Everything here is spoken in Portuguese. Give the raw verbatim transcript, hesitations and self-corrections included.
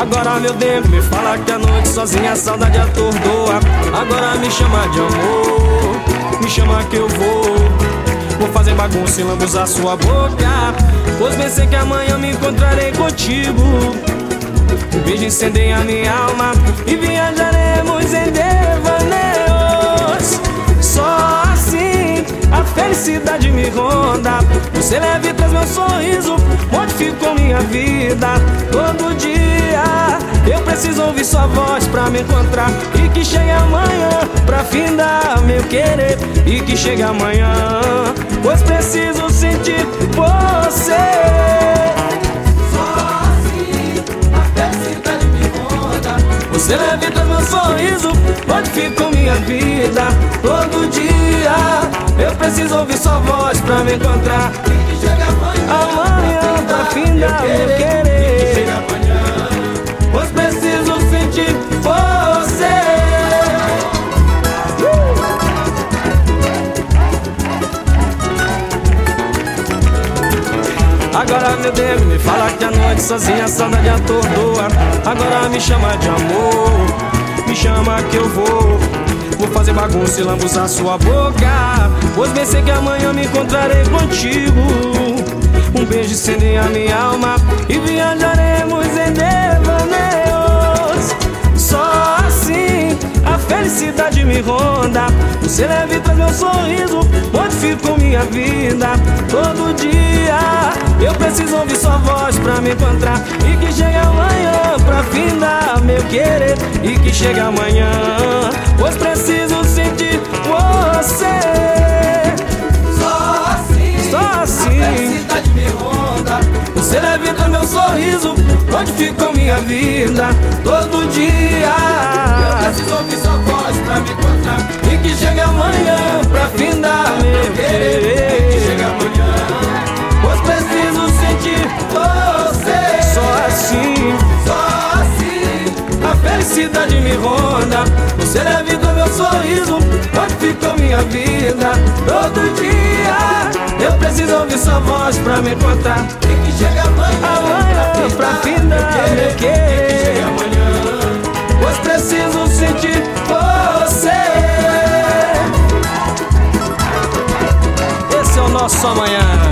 Agora meu tempo me fala que a noite sozinha a saudade atordoa. Agora me chama de amor, me chama que eu vou. Vou fazer bagunça e lambuzar sua boca, pois bem sei que amanhã me encontrarei contigo. Um beijo incendeia minha alma e viajaremos em devaneios. Só assim a felicidade me ronda. Você leva e traz meu sorriso, modificou minha vida. Todo dia eu preciso ouvir sua voz pra me encontrar. E que chegue amanhã pra findar meu querer. E que chegue amanhã, pois preciso sentir você. Só assim a felicidade me ronda. Você leva e traz meu sorriso, modificou minha vida. Todo dia eu preciso ouvir sua voz pra me encontrar. E que chega amanhã, Amanhã pra findar meu querer. E que chega amanhã, pois preciso sentir você. Agora meu Deus me fala que a noite sozinha a saudade atordoa. Agora me chama de amor, me chama que eu vou. Vou fazer bagunça e lambuzar sua boca, pois bem sei que amanhã me encontrarei contigo. Um beijo incendeia minha alma e viajaremos em devaneios. Só assim a felicidade me ronda. Você leva e traz meu sorriso, modificou minha vida. Todo dia eu preciso ouvir sua voz pra me encontrar. E que chegue amanhã pra findar meu querer. E que chegue amanhã, pois preciso sentir você. só assim, Só assim a felicidade me ronda. você leva e traz meu sorriso, modificou minha vida. Todo dia Preciso ouvir sua voz pra me encontrar. e que chegue amanhã pra findar meu querer. Que chega amanhã, Pois preciso sentir você. Só assim só assim a felicidade me ronda. Você leva e traz meu sorriso, modificou minha vida. Todo dia eu preciso ouvir sua voz pra me encontrar. E que chega amanhã, Amanhã pra findar meu Que chega querer. amanhã, Pois preciso sentir você. Esse é o nosso amanhã.